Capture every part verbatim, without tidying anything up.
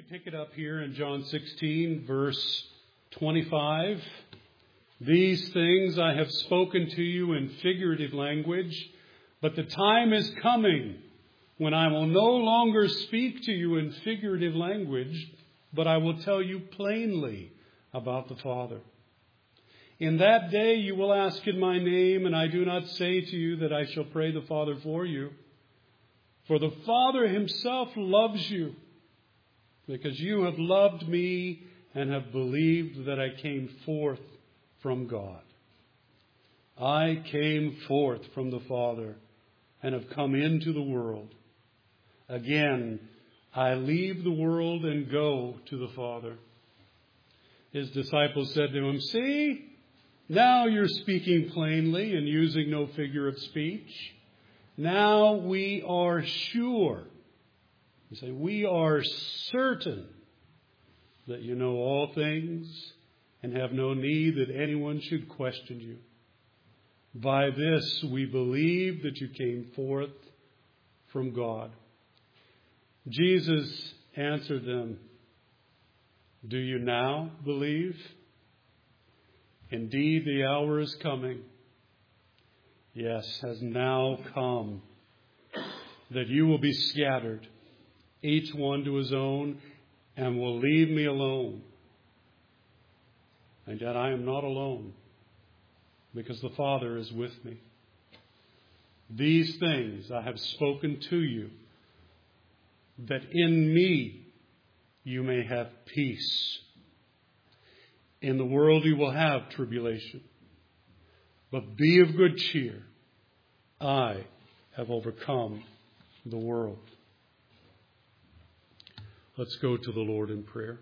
pick it up here in John sixteen, verse twenty-five. These things I have spoken to you in figurative language, but the time is coming when I will no longer speak to you in figurative language, but I will tell you plainly about the Father. In that day you will ask in my name, and I do not say to you that I shall pray the Father for you. For the Father himself loves you, because you have loved me and have believed that I came forth from God. I came forth from the Father and have come into the world. Again, I leave the world and go to the Father. His disciples said to him, "See, now you're speaking plainly and using no figure of speech. Now we are sure." You say, "We are certain that you know all things and have no need that anyone should question you. By this we believe that you came forth from God." Jesus answered them, "Do you now believe? Indeed, the hour is coming. Yes, has now come, that you will be scattered, each one to his own, and will leave me alone. And yet I am not alone, because the Father is with me. These things I have spoken to you, that in me you may have peace. In the world you will have tribulation, but be of good cheer. I have overcome the world." Let's go to the Lord in prayer.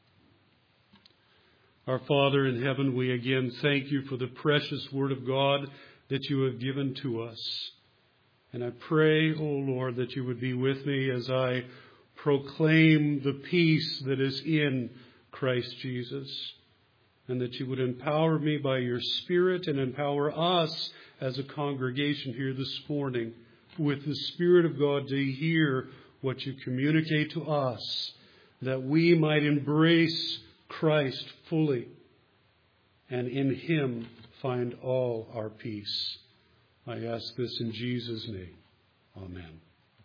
Our Father in heaven, we again thank you for the precious word of God that you have given to us. And I pray, O Lord, that you would be with me as I proclaim the peace that is in Christ Jesus, and that you would empower me by your Spirit and empower us as a congregation here this morning with the Spirit of God to hear what you communicate to us, that we might embrace Christ fully and in him find all our peace. I ask this in Jesus' name. Amen.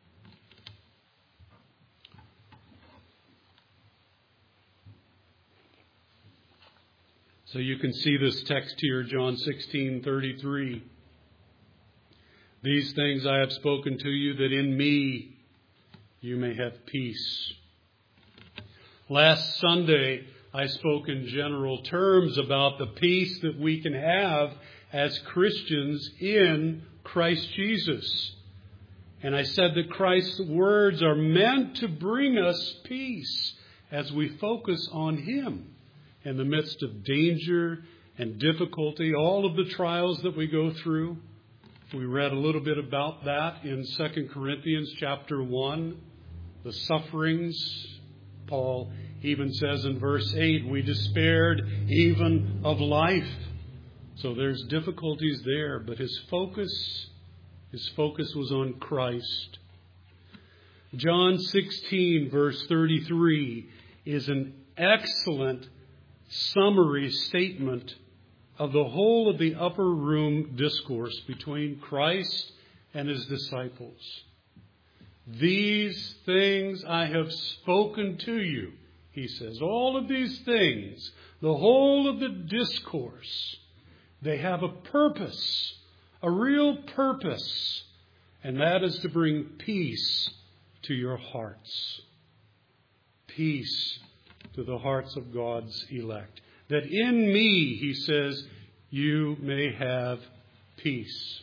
So you can see this text here, John sixteen thirty-three. "These things I have spoken to you, that in me you may have peace." Last Sunday, I spoke in general terms about the peace that we can have as Christians in Christ Jesus. And I said that Christ's words are meant to bring us peace as we focus on him in the midst of danger and difficulty, all of the trials that we go through. We read a little bit about that in Second Corinthians chapter one. The sufferings, Paul even says in verse eight, we despaired even of life. So there's difficulties there, but his focus, his focus was on Christ. John sixteen verse thirty-three is an excellent summary statement of the whole of the upper room discourse between Christ and his disciples. "These things I have spoken to you," he says. All of these things, the whole of the discourse, they have a purpose, a real purpose, and that is to bring peace to your hearts. Peace to the hearts of God's elect. That in me, he says, you may have peace.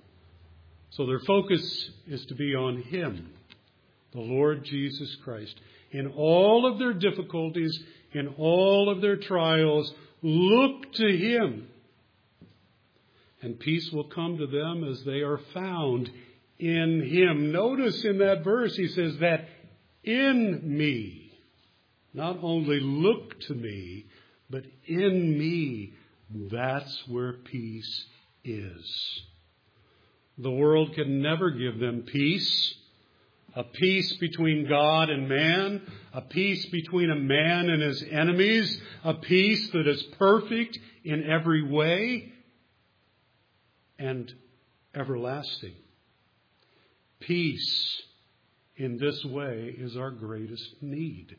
So their focus is to be on him, the Lord Jesus Christ. In all of their difficulties, in all of their trials, look to him. And peace will come to them as they are found in him. Notice in that verse, he says that in me. Not only look to me, but in me, that's where peace is. The world can never give them peace. a peace between God and man, a peace between a man and his enemies, a peace that is perfect in every way and everlasting. Peace in this way is our greatest need.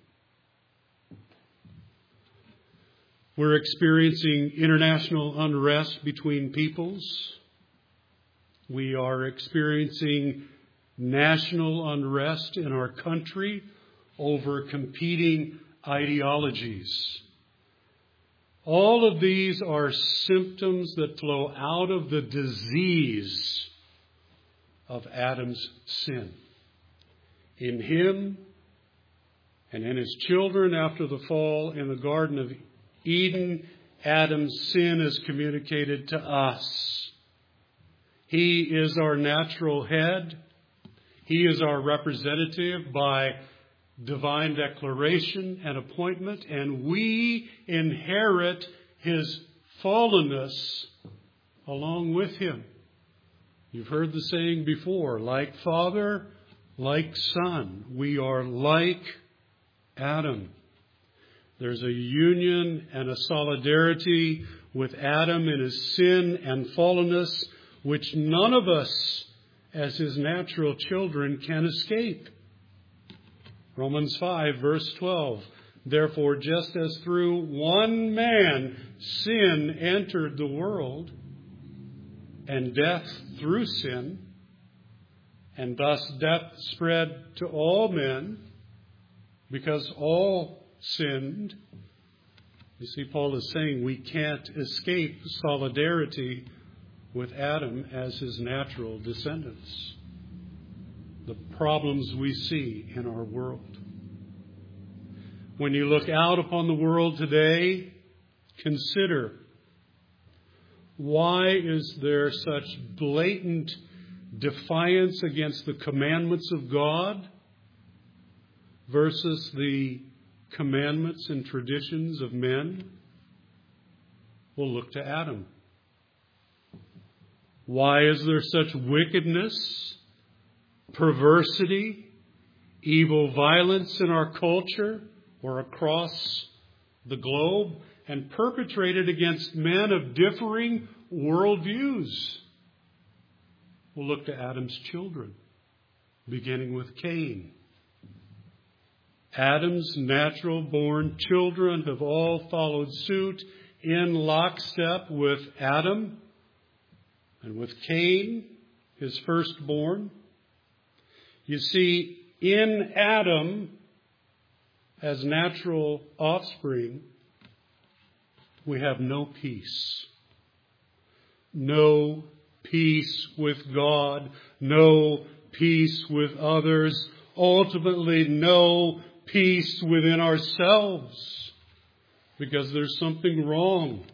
We're experiencing international unrest between peoples. We are experiencing national unrest in our country over competing ideologies. All of these are symptoms that flow out of the disease of Adam's sin. In him and in his children after the fall in the Garden of Eden, Adam's sin is communicated to us. He is our natural head. He is our representative by divine declaration and appointment, and we inherit his fallenness along with him. You've heard the saying before, like father, like son. We are like Adam. There's a union and a solidarity with Adam in his sin and fallenness, which none of us as his natural children can escape. Romans five, verse twelve. Therefore, just as through one man sin entered the world, and death through sin, and thus death spread to all men, because all sinned. You see, Paul is saying we can't escape solidarity with Adam as his natural descendants. The problems we see in our world. When you look out upon the world today, consider, why is there such blatant defiance against the commandments of God versus the commandments and traditions of men? We'll look to Adam. Why is there such wickedness, perversity, evil violence in our culture or across the globe and perpetrated against men of differing worldviews? We'll look to Adam's children, beginning with Cain. Adam's natural-born children have all followed suit in lockstep with Adam and with Cain, his firstborn. You see, in Adam, as natural offspring, we have no peace. No peace with God. No peace with others. Ultimately, no peace within ourselves. Because there's something wrong.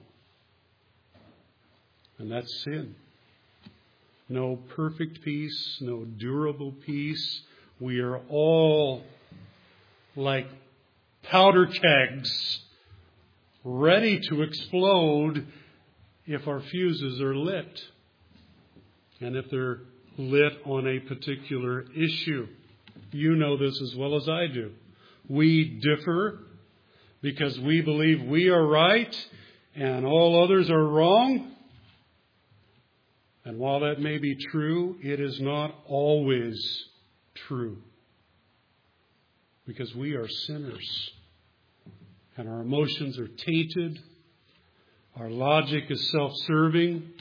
And that's sin. No perfect peace, no durable peace. We are all like powder kegs, ready to explode if our fuses are lit. And if they're lit on a particular issue. You know this as well as I do. We differ because we believe we are right and all others are wrong. And while that may be true, it is not always true. Because we are sinners. And our emotions are tainted. Our logic is self-serving.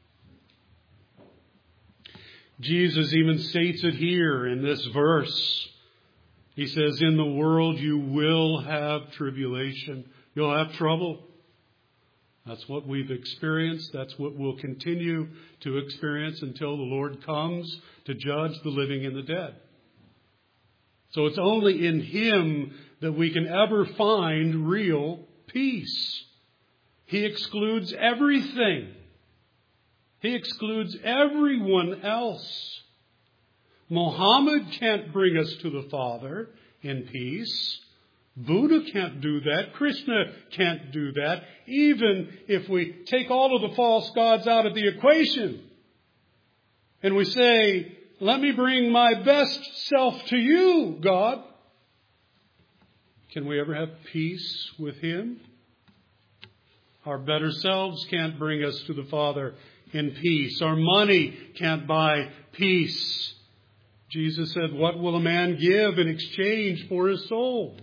Jesus even states it here in this verse. He says, in the world you will have tribulation. You'll have trouble. That's what we've experienced. That's what we'll continue to experience until the Lord comes to judge the living and the dead. So it's only in Him that we can ever find real peace. He excludes everything. He excludes everyone else. Muhammad can't bring us to the Father in peace. Buddha can't do that. Krishna can't do that. Even if we take all of the false gods out of the equation and we say, Let me bring my best self to you, God. Can we ever have peace with Him? Our better selves can't bring us to the Father in peace. Our money can't buy peace. Jesus said, what will a man give in exchange for his soul?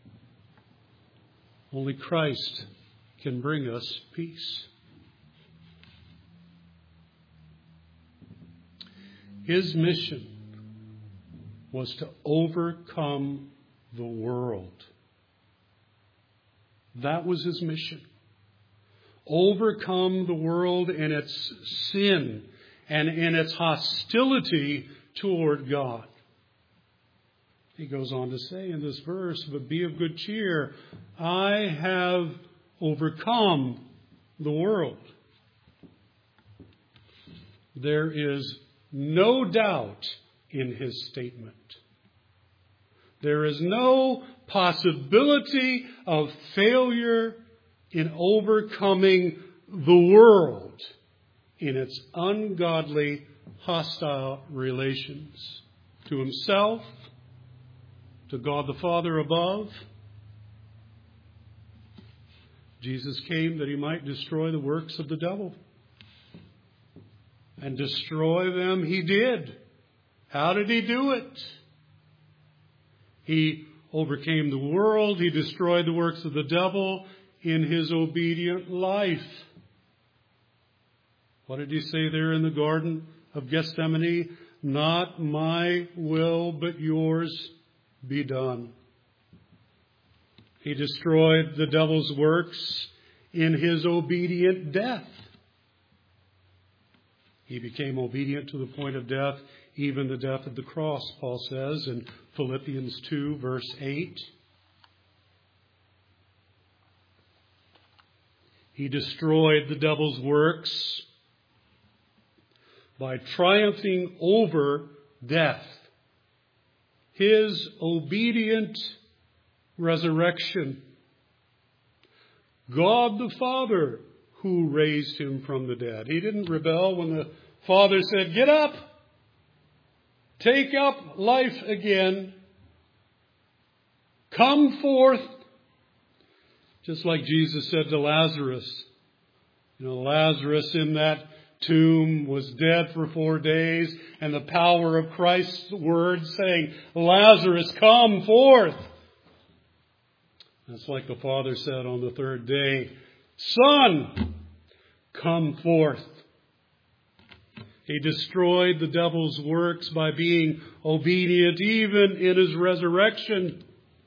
Only Christ can bring us peace. His mission was to overcome the world. That was His mission. Overcome the world in its sin and in its hostility toward God. He goes on to say in this verse, but be of good cheer. I have overcome the world. There is no doubt in his statement. There is no possibility of failure in overcoming the world in its ungodly, hostile relations to himself, to God the Father above. Jesus came that He might destroy the works of the devil. And destroy them He did. How did He do it? He overcame the world. He destroyed the works of the devil in His obedient life. What did He say there in the Garden of Gethsemane? Not my will, but yours be done. He destroyed the devil's works in His obedient death. He became obedient to the point of death, even the death of the cross, Paul says in Philippians two, verse eight. He destroyed the devil's works by triumphing over death. His obedient resurrection. God the Father who raised Him from the dead. He didn't rebel when the Father said, get up, take up life again, come forth. Just like Jesus said to Lazarus. You know, Lazarus in that tomb was dead for four days, and the power of Christ's word saying, Lazarus, come forth. That's like the Father said on the third day, Son, come forth. He destroyed the devil's works by being obedient even in His resurrection.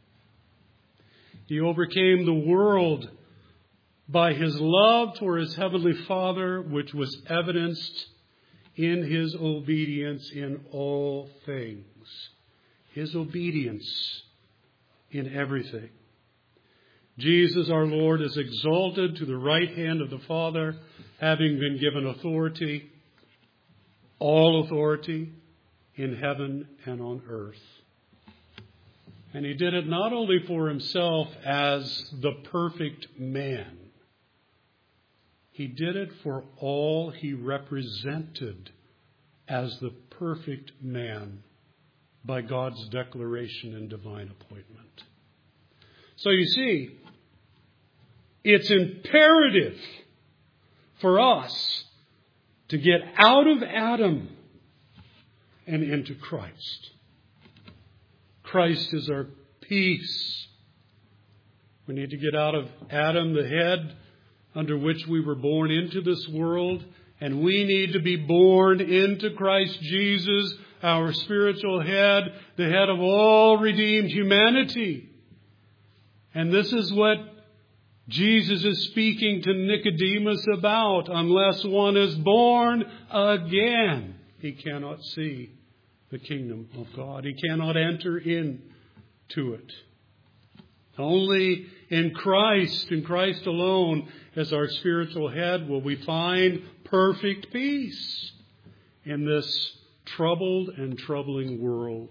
He overcame the world by His love for His Heavenly Father, which was evidenced in His obedience in all things. His obedience in everything. Jesus our Lord is exalted to the right hand of the Father, having been given authority, all authority in heaven and on earth. And He did it not only for Himself as the perfect man. He did it for all He represented as the perfect man by God's declaration and divine appointment. So you see, it's imperative for us to get out of Adam and into Christ. Christ is our peace. We need to get out of Adam, the head under which we were born into this world, and we need to be born into Christ Jesus, our spiritual head, the head of all redeemed humanity. And this is what Jesus is speaking to Nicodemus about. Unless one is born again, he cannot see the kingdom of God. He cannot enter into it. Only in Christ, in Christ alone, as our spiritual head, will we find perfect peace in this troubled and troubling world.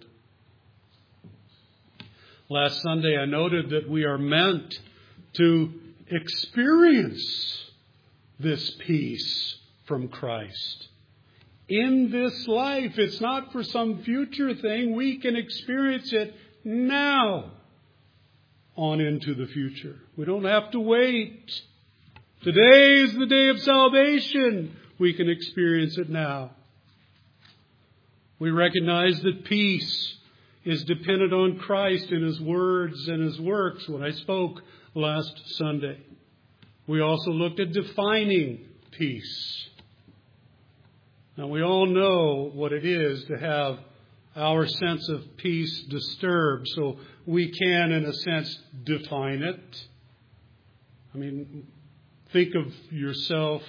Last Sunday I noted that we are meant to experience this peace from Christ in this life. It's not for some future thing. We can experience it now on into the future. We don't have to wait. Today is the day of salvation. We can experience it now. We recognize that peace is dependent on Christ and His words and His works when I spoke last Sunday. We also looked at defining peace. Now we all know what it is to have our sense of peace disturbed, so we can, in a sense, define it. I mean, think of yourself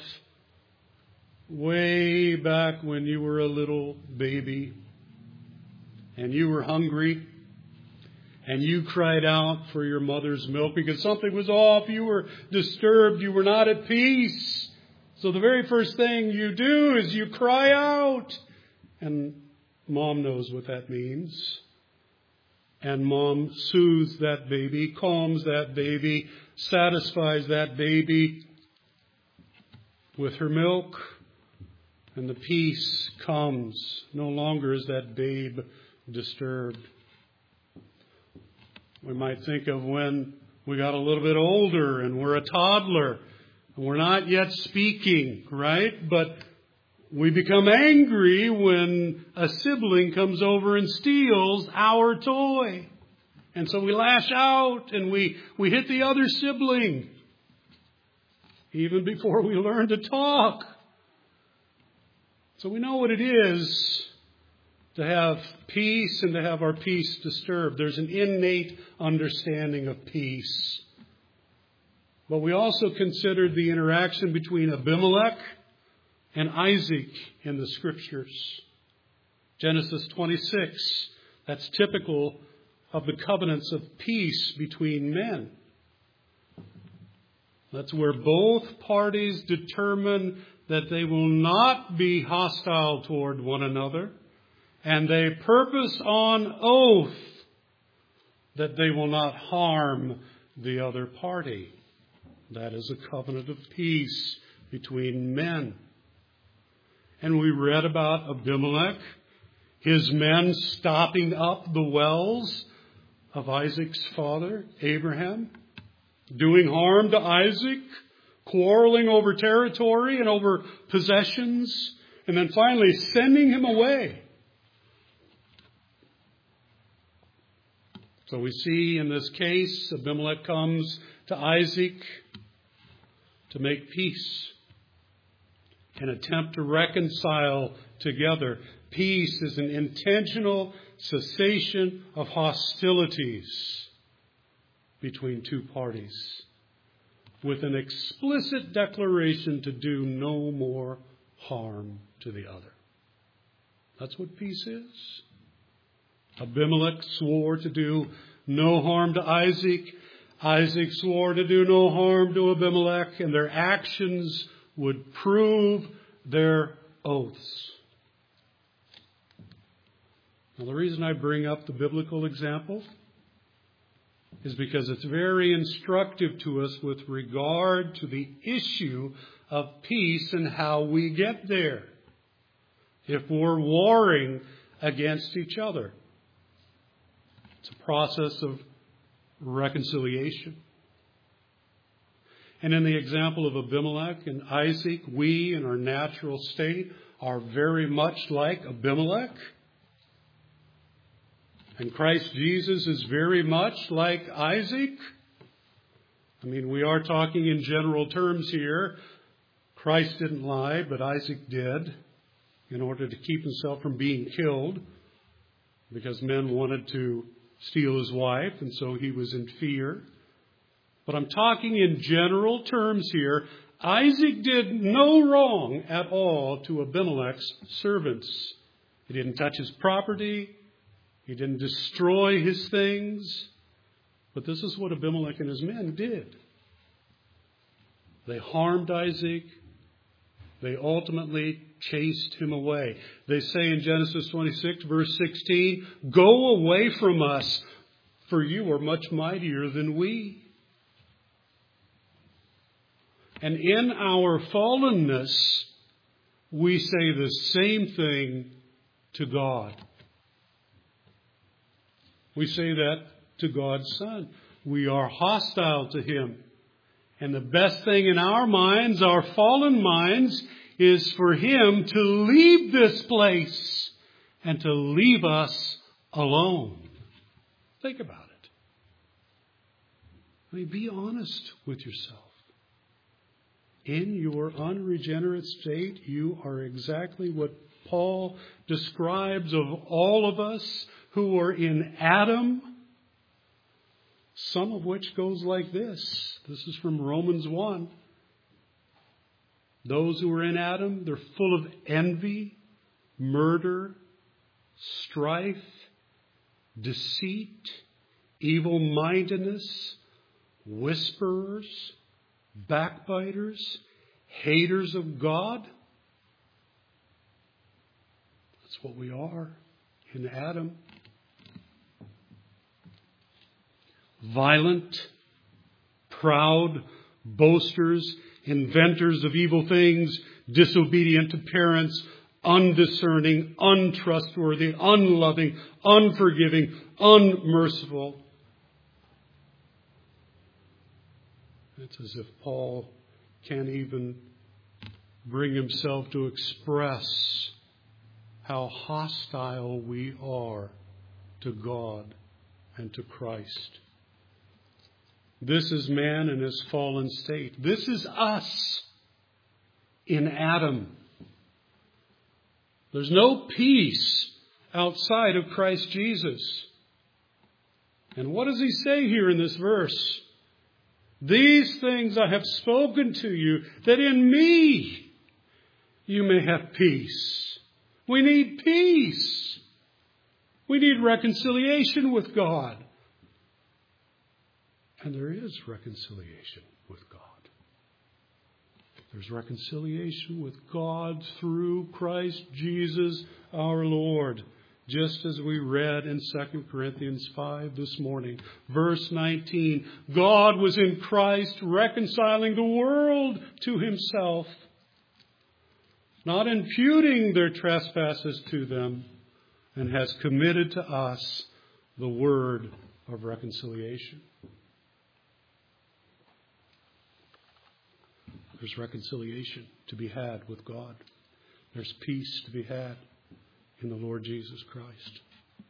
way back when you were a little baby and you were hungry and you cried out for your mother's milk because something was off. You were disturbed. You were not at peace. So the very first thing you do is you cry out. And Mom knows what that means. And Mom soothes that baby, calms that baby, satisfies that baby with her milk. And the peace comes. No longer is that babe disturbed. We might think of when we got a little bit older and we're a toddler and we're not yet speaking, right? But we become angry when a sibling comes over and steals our toy. And so we lash out and we, we hit the other sibling even before we learn to talk. So we know what it is to have peace and to have our peace disturbed. There's an innate understanding of peace. But we also considered the interaction between Abimelech and Isaac in the Scriptures. Genesis twenty-six, that's typical of the covenants of peace between men. That's where both parties determine that they will not be hostile toward one another, and they purpose on oath that they will not harm the other party. That is a covenant of peace between men. And we read about Abimelech, his men stopping up the wells of Isaac's father, Abraham, doing harm to Isaac, quarreling over territory and over possessions, and then finally sending him away. So we see in this case, Abimelech comes to Isaac to make peace and attempt to reconcile together. Peace is an intentional cessation of hostilities between two parties, with an explicit declaration to do no more harm to the other. That's what peace is. Abimelech swore to do no harm to Isaac. Isaac swore to do no harm to Abimelech, and their actions would prove their oaths. Now, the reason I bring up the biblical example is because it's very instructive to us with regard to the issue of peace and how we get there if we're warring against each other. It's a process of reconciliation. And in the example of Abimelech and Isaac, we in our natural state are very much like Abimelech. And Christ Jesus is very much like Isaac. I mean, we are talking in general terms here. Christ didn't lie, but Isaac did, in order to keep himself from being killed, because men wanted to steal his wife, and so he was in fear. But I'm talking in general terms here. Isaac did no wrong at all to Abimelech's servants. He didn't touch his property. He didn't destroy his things. But this is what Abimelech and his men did. They harmed Isaac. They ultimately chased him away. They say in Genesis twenty-six, verse sixteen, "Go away from us, for you are much mightier than we." And in our fallenness, we say the same thing to God. We say that to God's Son. We are hostile to Him. And the best thing in our minds, our fallen minds, is for Him to leave this place and to leave us alone. Think about it. I mean, be honest with yourself. In your unregenerate state, you are exactly what Paul describes of all of us who are in Adam, some of which goes like this. This is from Romans one. Those who are in Adam, they're full of envy, murder, strife, deceit, evil-mindedness, whisperers, backbiters, haters of God. That's what we are in Adam. Violent, proud, boasters, inventors of evil things, disobedient to parents, undiscerning, untrustworthy, unloving, unforgiving, unmerciful. It's as if Paul can't even bring himself to express how hostile we are to God and to Christ. This is man in his fallen state. This is us in Adam. There's no peace outside of Christ Jesus. And what does he say here in this verse? These things I have spoken to you, that in me you may have peace. We need peace. We need reconciliation with God. And there is reconciliation with God. There's reconciliation with God through Christ Jesus our Lord. Just as we read in Second Corinthians five this morning. Verse nineteen. God was in Christ reconciling the world to Himself, not imputing their trespasses to them, and has committed to us the word of reconciliation. There's reconciliation to be had with God. There's peace to be had in the Lord Jesus Christ.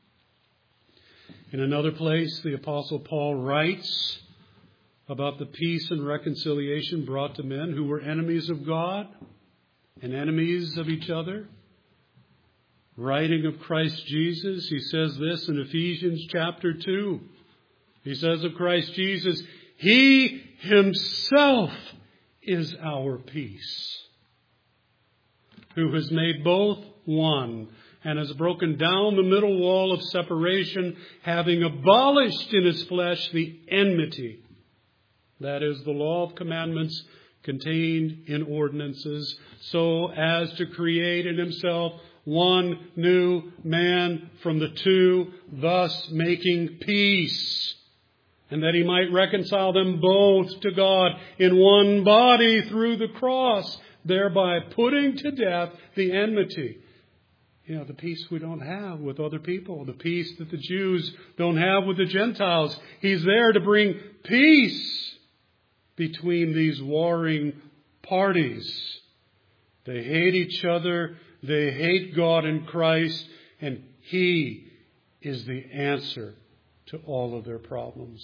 In another place, the Apostle Paul writes about the peace and reconciliation brought to men who were enemies of God and enemies of each other. Writing of Christ Jesus, he says this in Ephesians chapter two. He says of Christ Jesus, He Himself is our peace, who has made both one and has broken down the middle wall of separation, having abolished in His flesh the enmity, that is, the law of commandments contained in ordinances, so as to create in Himself one new man from the two, thus making peace, and that He might reconcile them both to God in one body through the cross, thereby putting to death the enmity. You know, the peace we don't have with other people, the peace that the Jews don't have with the Gentiles. He's there to bring peace between these warring parties. They hate each other, they hate God and Christ, and He is the answer to all of their problems.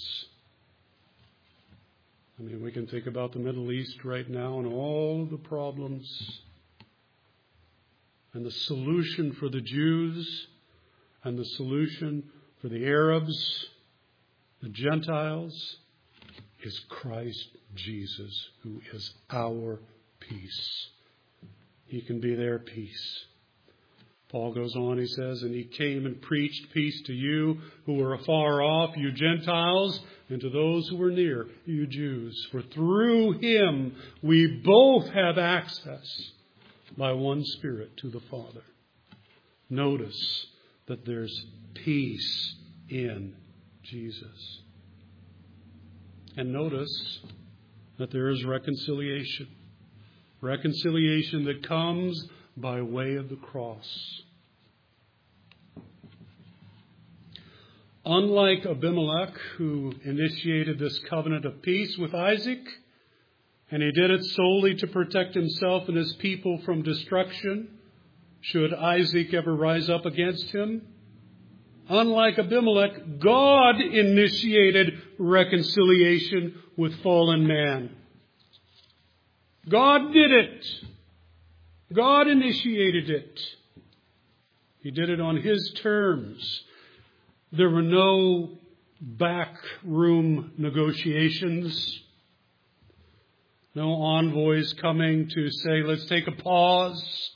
I mean, we can think about the Middle East right now and all of the problems. And the solution for the Jews and the solution for the Arabs, the Gentiles, is Christ Jesus, who is our peace. He can be their peace. Paul goes on, he says, and He came and preached peace to you who were afar off, you Gentiles, and to those who were near, you Jews. For through Him we both have access by one Spirit to the Father. Notice that there's peace in Jesus. And notice that there is reconciliation. Reconciliation that comes by way of the cross. Unlike Abimelech, who initiated this covenant of peace with Isaac, and he did it solely to protect himself and his people from destruction, should Isaac ever rise up against him, unlike Abimelech, God initiated reconciliation with fallen man. God did it. God initiated it. He did it on His terms. There were no backroom negotiations. No envoys coming to say, let's take a pause.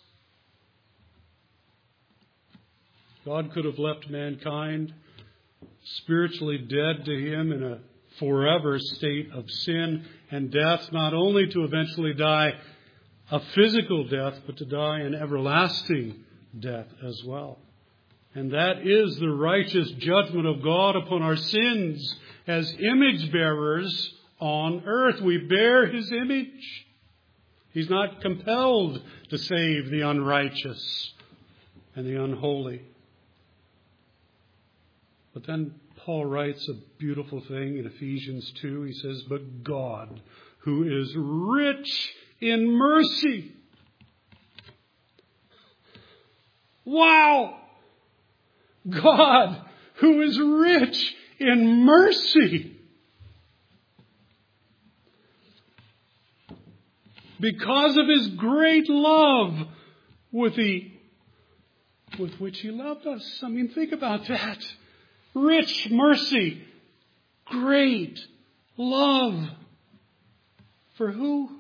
God could have left mankind spiritually dead to Him in a forever state of sin and death, not only to eventually die a physical death, but to die an everlasting death as well. And that is the righteous judgment of God upon our sins as image bearers on earth. We bear His image. He's not compelled to save the unrighteous and the unholy. But then Paul writes a beautiful thing in Ephesians two. He says, but God, who is rich in mercy. Wow! God, who is rich in mercy. Because of His great love with the with which He loved us. I mean, think about that. Rich mercy. Great love. For who?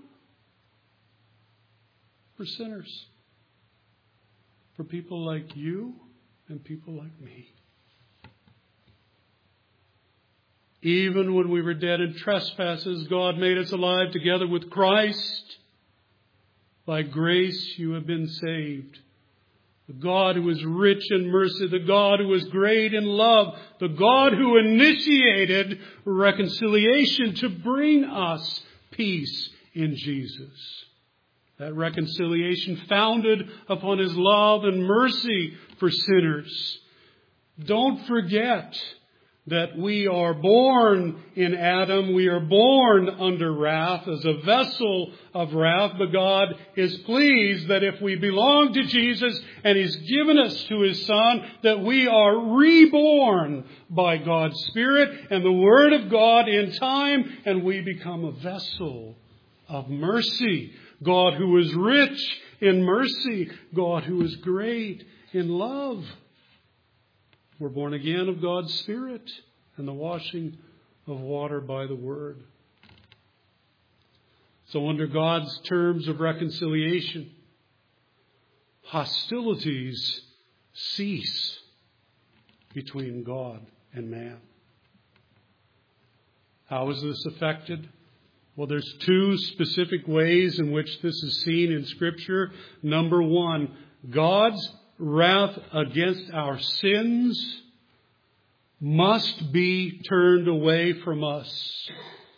For sinners. For people like you and people like me. Even when we were dead in trespasses, God made us alive together with Christ. By grace you have been saved. The God who is rich in mercy, the God who is great in love, the God who initiated reconciliation to bring us peace in Jesus. That reconciliation founded upon His love and mercy for sinners. Don't forget that we are born in Adam. We are born under wrath as a vessel of wrath. But God is pleased that if we belong to Jesus and He's given us to His Son, that we are reborn by God's Spirit and the Word of God in time, and we become a vessel of mercy. God who is rich in mercy. God who is great in love. We're born again of God's Spirit and the washing of water by the Word. So under God's terms of reconciliation, hostilities cease between God and man. How is this affected? Well, there's two specific ways in which this is seen in Scripture. Number one, God's wrath against our sins must be turned away from us.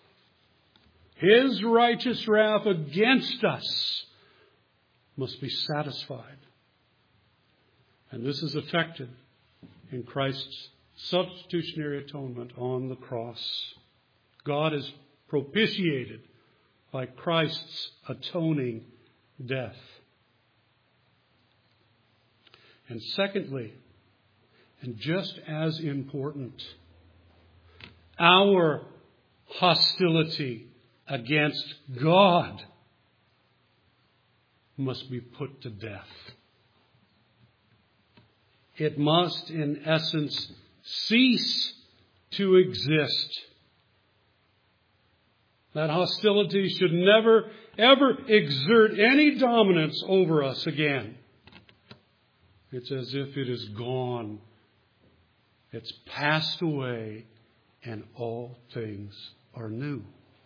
His righteous wrath against us must be satisfied. And this is effected in Christ's substitutionary atonement on the cross. God is propitiated by Christ's atoning death. And secondly, and just as important, our hostility against God must be put to death. It must, in essence, cease to exist. That hostility should never, ever exert any dominance over us again. It's as if it is gone. It's passed away, and all things are new.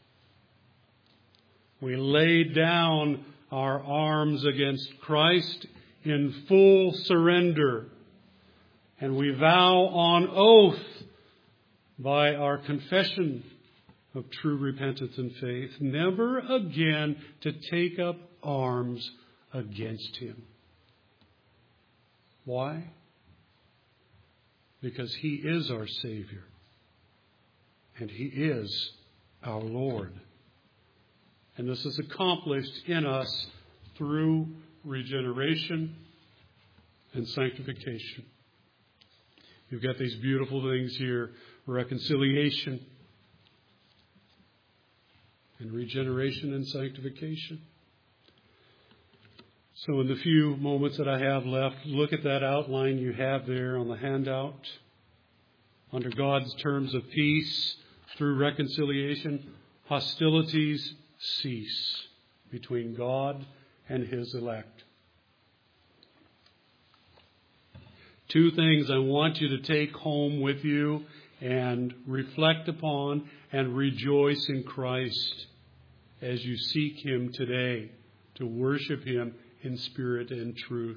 We lay down our arms against Christ in full surrender, and we vow on oath by our confession of true repentance and faith, never again to take up arms against Him. Why? Because He is our Savior. And He is our Lord. And this is accomplished in us through regeneration and sanctification. You've got these beautiful things here. Reconciliation and regeneration and sanctification. So in the few moments that I have left, look at that outline you have there on the handout. Under God's terms of peace, through reconciliation, hostilities cease between God and His elect. Two things I want you to take home with you and reflect upon and rejoice in Christ as you seek Him today, to worship Him in spirit and truth.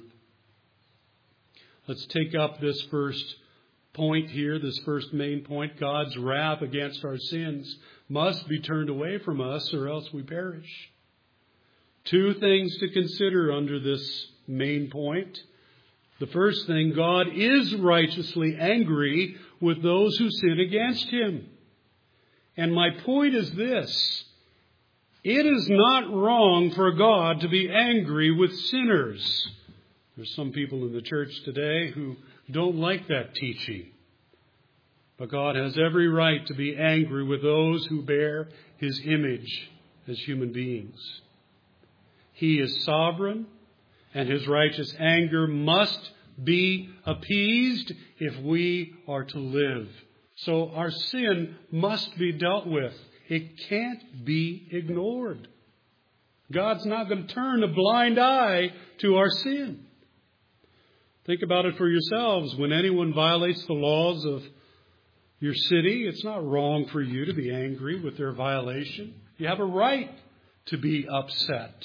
Let's take up this first point here, this first main point. God's wrath against our sins must be turned away from us, or else we perish. Two things to consider under this main point. The first thing, God is righteously angry with those who sin against Him. And my point is this: it is not wrong for God to be angry with sinners. There's some people in the church today who don't like that teaching. But God has every right to be angry with those who bear His image as human beings. He is sovereign, and His righteous anger must be appeased if we are to live. So our sin must be dealt with. It can't be ignored. God's not going to turn a blind eye to our sin. Think about it for yourselves. When anyone violates the laws of your city, it's not wrong for you to be angry with their violation. You have a right to be upset.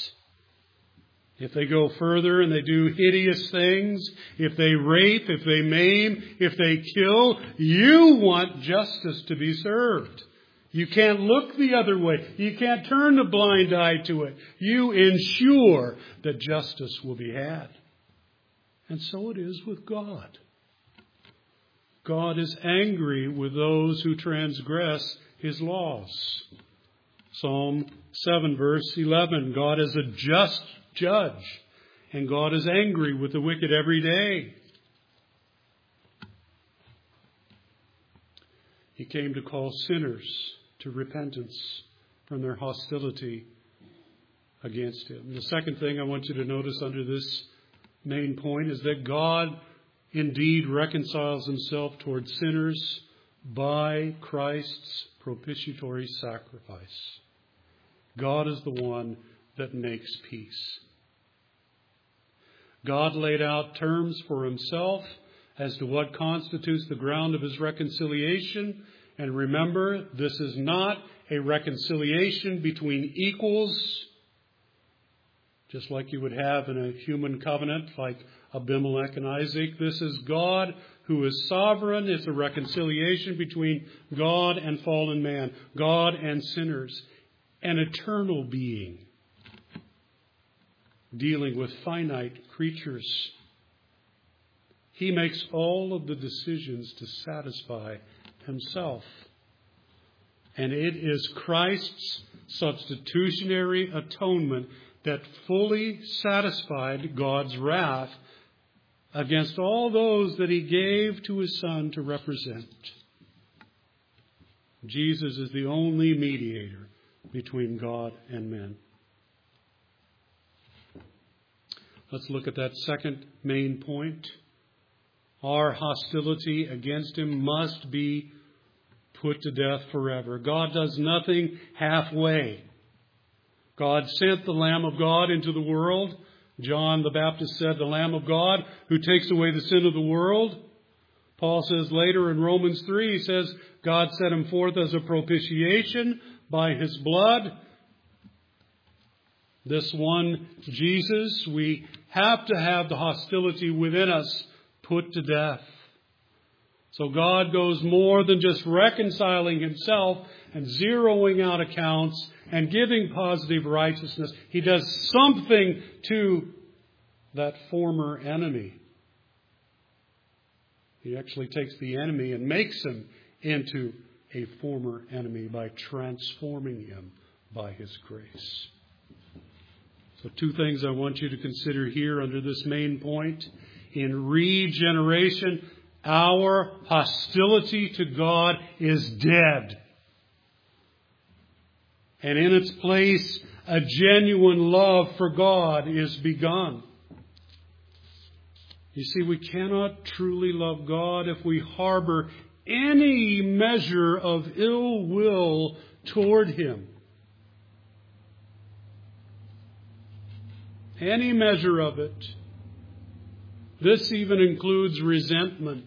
If they go further and they do hideous things, if they rape, if they maim, if they kill, you want justice to be served. You can't look the other way. You can't turn a blind eye to it. You ensure that justice will be had. And so it is with God. God is angry with those who transgress His laws. Psalm seven, verse eleven, God is a just judge, and God is angry with the wicked every day. He came to call sinners to repentance from their hostility against Him. The second thing I want you to notice under this main point is that God indeed reconciles Himself toward sinners by Christ's propitiatory sacrifice. God is the one that makes peace. God laid out terms for Himself as to what constitutes the ground of His reconciliation. And remember, this is not a reconciliation between equals, just like you would have in a human covenant like Abimelech and Isaac. This is God who is sovereign. It's a reconciliation between God and fallen man, God and sinners, an eternal being dealing with finite creatures. He makes all of the decisions to satisfy Himself. And it is Christ's substitutionary atonement that fully satisfied God's wrath against all those that He gave to His Son to represent. Jesus is the only mediator between God and men. Let's look at that second main point. Our hostility against Him must be put to death forever. God does nothing halfway. God sent the Lamb of God into the world. John the Baptist said, the Lamb of God who takes away the sin of the world. Paul says later in Romans three, he says, God set Him forth as a propitiation by His blood. This one, Jesus, we have to have the hostility within us put to death. So God goes more than just reconciling Himself and zeroing out accounts and giving positive righteousness. He does something to that former enemy. He actually takes the enemy and makes him into a former enemy by transforming him by His grace. So two things I want you to consider here under this main point. In regeneration, our hostility to God is dead. And in its place, a genuine love for God is begun. You see, we cannot truly love God if we harbor any measure of ill will toward Him. Any measure of it. This even includes resentment.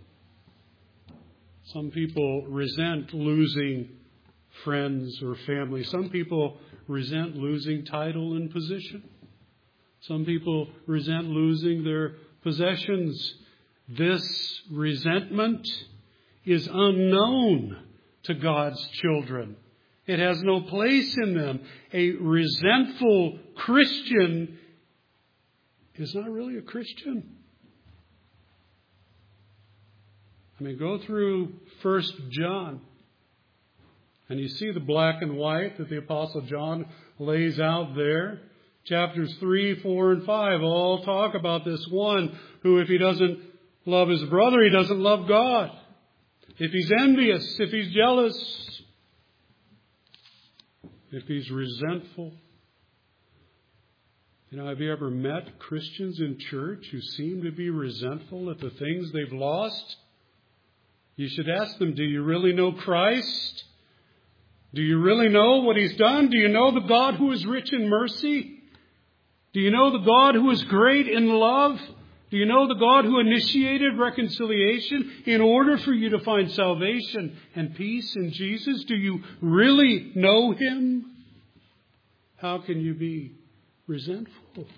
Some people resent losing friends or family. Some people resent losing title and position. Some people resent losing their possessions. This resentment is unknown to God's children. It has no place in them. A resentful Christian is not really a Christian. I mean, go through First John, and you see the black and white that the Apostle John lays out there. Chapters three, four, and five all talk about this one who, if he doesn't love his brother, he doesn't love God. If he's envious, if he's jealous, if he's resentful. You know, have you ever met Christians in church who seem to be resentful at the things they've lost? You should ask them, do you really know Christ? Do you really know what He's done? Do you know the God who is rich in mercy? Do you know the God who is great in love? Do you know the God who initiated reconciliation in order for you to find salvation and peace in Jesus? Do you really know Him? How can you be resentful?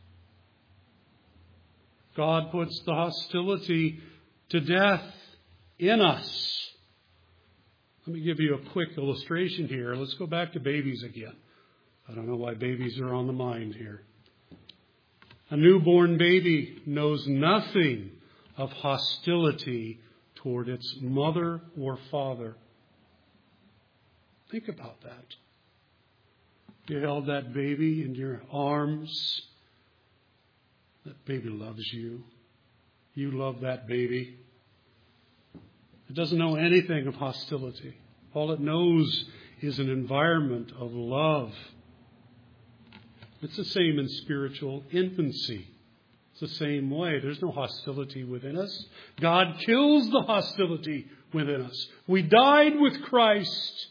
God puts the hostility to death in us. Let me give you a quick illustration here. Let's go back to babies again. I don't know why babies are on the mind here. A newborn baby knows nothing of hostility toward its mother or father. Think about that. You held that baby in your arms. That baby loves you. You love that baby. It doesn't know anything of hostility. All it knows is an environment of love. It's the same in spiritual infancy. It's the same way. There's no hostility within us. God kills the hostility within us. We died with Christ.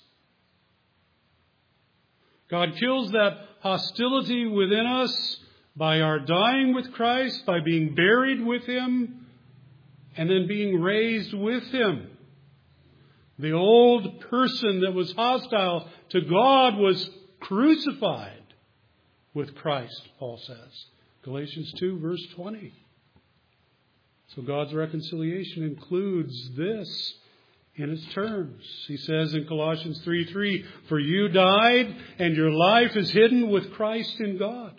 God kills that hostility within us by our dying with Christ, by being buried with Him, and then being raised with Him. The old person that was hostile to God was crucified with Christ, Paul says. Galatians two, verse twenty. So God's reconciliation includes this in its terms. He says in Colossians three three, for you died, and your life is hidden with Christ in God.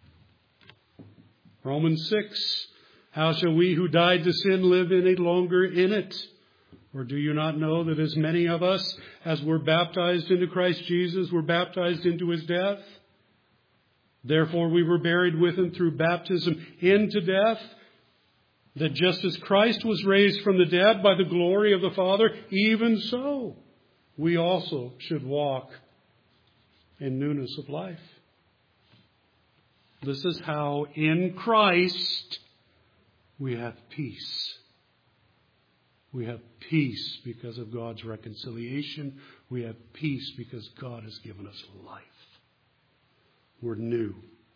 Romans six, how shall we who died to sin live any longer in it? Or do you not know that as many of us as were baptized into Christ Jesus were baptized into His death? Therefore we were buried with Him through baptism into death, that just as Christ was raised from the dead by the glory of the Father, even so we also should walk in newness of life. This is how in Christ we have peace. We have peace because of God's reconciliation. We have peace because God has given us life. We're new.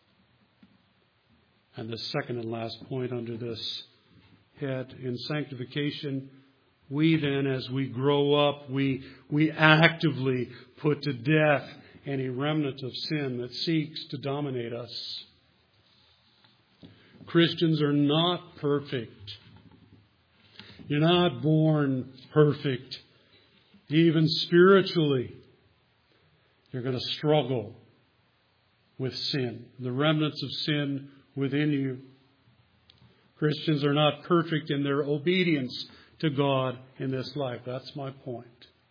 And the second and last point under this head, in sanctification, we then, as we grow up, we, we actively put to death any remnant of sin that seeks to dominate us. Christians are not perfect. You're not born perfect. Even spiritually, you're going to struggle with sin, the remnants of sin within you. Christians are not perfect in their obedience to God in this life. That's my point.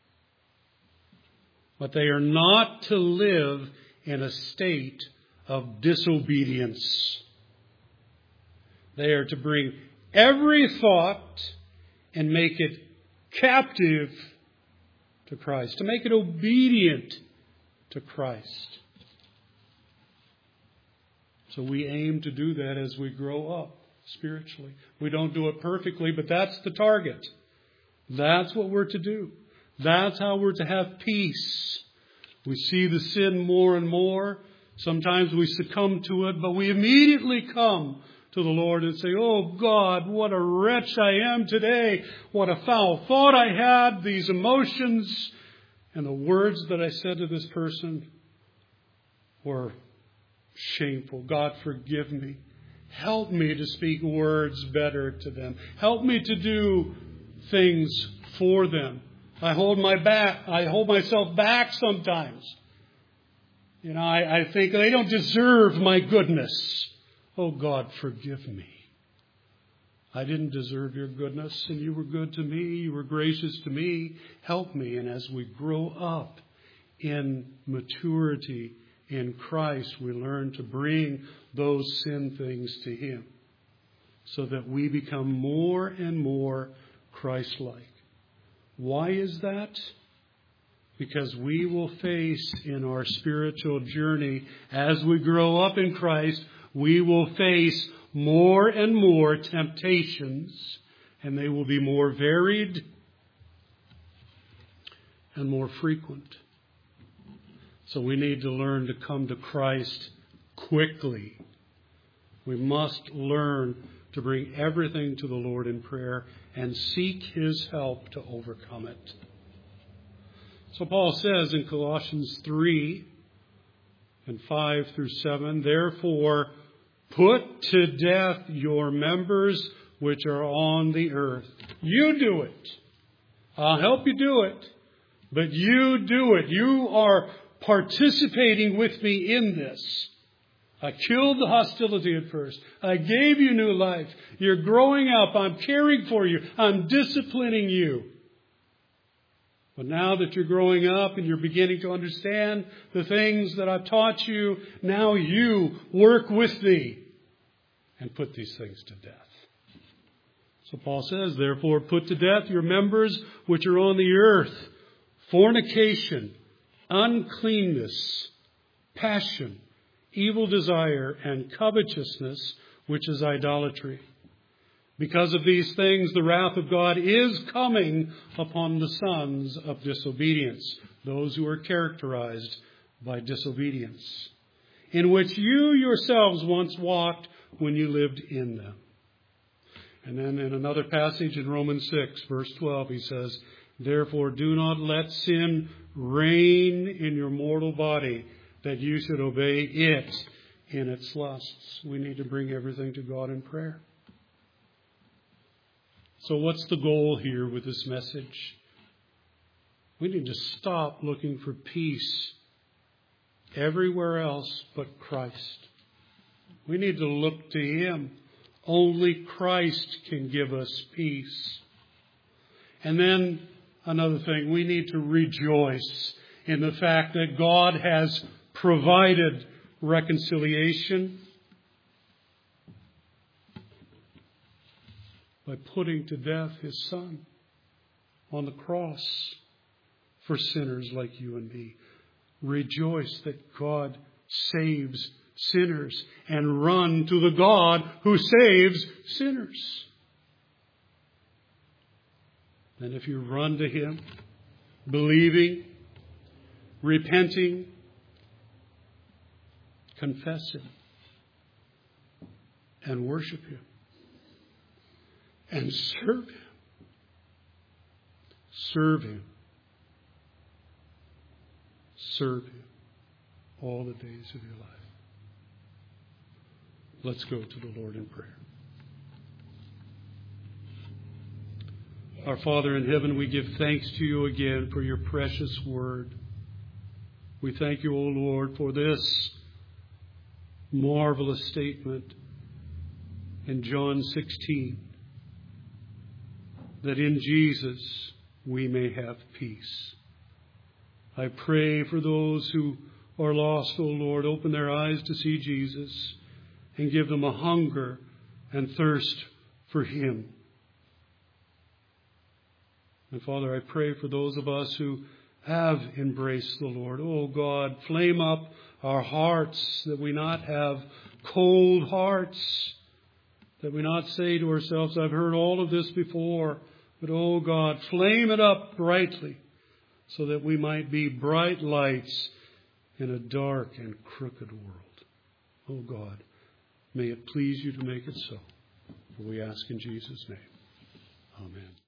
But they are not to live in a state of disobedience. They are to bring every thought and make it captive to Christ, to make it obedient to Christ. So we aim to do that as we grow up spiritually. We don't do it perfectly, but that's the target. That's what we're to do. That's how we're to have peace. We see the sin more and more. Sometimes we succumb to it, but we immediately come to the Lord and say, "Oh God, what a wretch I am today. What a foul thought I had, these emotions, and the words that I said to this person were shameful. God, forgive me. Help me to speak words better to them. Help me to do things for them. I hold my back. I hold myself back sometimes. You know, I, I think they don't deserve my goodness. Oh God, forgive me. I didn't deserve your goodness, and you were good to me. You were gracious to me. Help me." And as we grow up in maturity in Christ, we learn to bring those sin things to Him so that we become more and more Christ-like. Why is that? Because we will face in our spiritual journey, as we grow up in Christ, we will face more and more temptations, and they will be more varied and more frequent. So we need to learn to come to Christ quickly. We must learn to bring everything to the Lord in prayer and seek His help to overcome it. So Paul says in Colossians three and five through seven, "Therefore, put to death your members which are on the earth." You do it. I'll help you do it. But you do it. You are participating with me in this. I killed the hostility at first. I gave you new life. You're growing up. I'm caring for you. I'm disciplining you. But now that you're growing up and you're beginning to understand the things that I've taught you, now you work with me and put these things to death. So Paul says, "Therefore put to death your members which are on the earth: fornication, uncleanness, passion, evil desire, and covetousness, which is idolatry. Because of these things, the wrath of God is coming upon the sons of disobedience," those who are characterized by disobedience, "in which you yourselves once walked when you lived in them." And then in another passage in Romans six, verse twelve, he says, "Therefore do not let sin reign in your mortal body, that you should obey it in its lusts." We need to bring everything to God in prayer. So what's the goal here with this message? We need to stop looking for peace everywhere else but Christ. We need to look to Him. Only Christ can give us peace. And then another thing, we need to rejoice in the fact that God has provided reconciliation by putting to death His Son on the cross for sinners like you and me. Rejoice that God saves sinners and run to the God who saves sinners. And if you run to Him, believing, repenting, confess Him, and worship Him, and serve Him. Serve Him. Serve Him all the days of your life. Let's go to the Lord in prayer. Our Father in heaven, we give thanks to you again for your precious word. We thank you, O Lord, for this marvelous statement in John sixteen, that in Jesus we may have peace. I pray for those who are lost, O Lord, open their eyes to see Jesus and give them a hunger and thirst for Him. And Father, I pray for those of us who have embraced the Lord. Oh God, flame up our hearts, that we not have cold hearts, that we not say to ourselves, I've heard all of this before, but oh God, flame it up brightly, so that we might be bright lights in a dark and crooked world. Oh God, may it please you to make it so. For we ask in Jesus' name. Amen.